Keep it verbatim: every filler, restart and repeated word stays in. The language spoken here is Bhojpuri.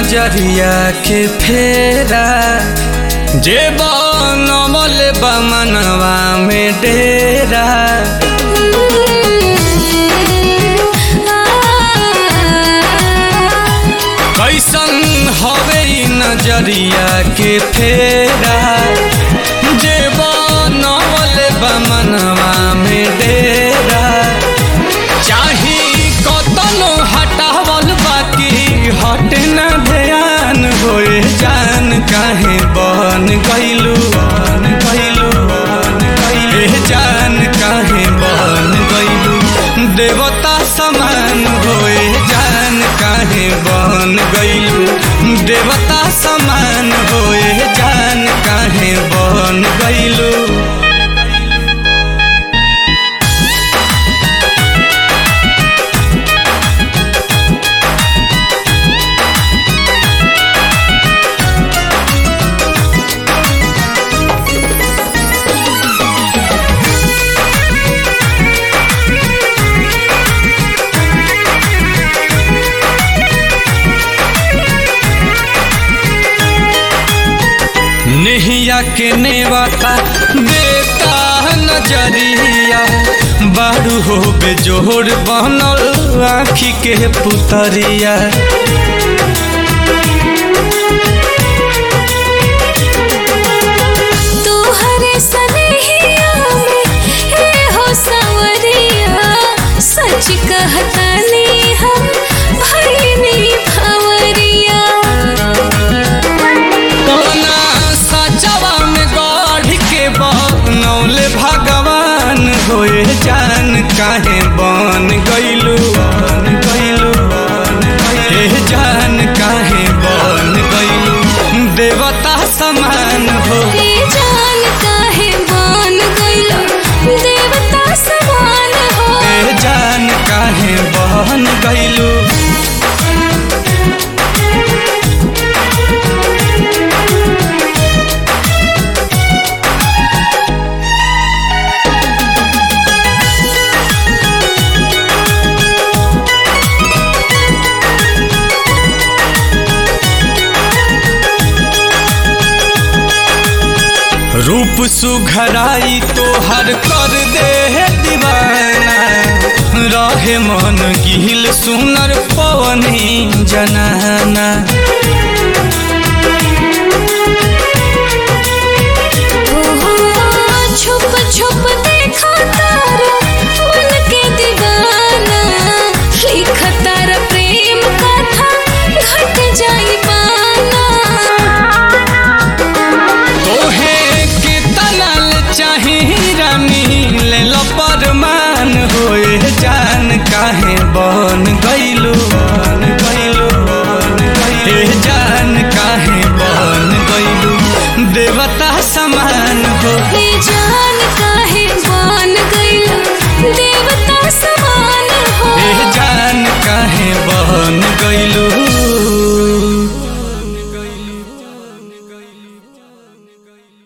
नजरिया के फेरा जे बनमल बमनवा में डेरा कैसन हवे नजरिया के फेरा जे बनमल बमनवा में डेरा चाही कतनो हटावल बाकी हट न ध्यान होए जान काहे बन गइलू बन गइलू बन गइलू जान काहे बन गइलू देवता समान होए जान काहे बन गइलू देवता समान होए जान काहे बन गइलू। नेहिया के नेवता देता नजरिया बारू हो बेजोर बनल आँखी के पुतरिया तोहरे सनेहिया में हे हो सवरिया सच कहतानी हम भइनी भंवरिया नौले भगवान होए जान काहे बन गइलू बन गइलू हे जान काहे बन गइलू देवता समान हो जान काहे बन गइलू देवता समान हो हे जान काहे बन गइलू। रूप सुघराई तोहर कर दे दीवाना रहे मन गिल सुनर पवनी जनाना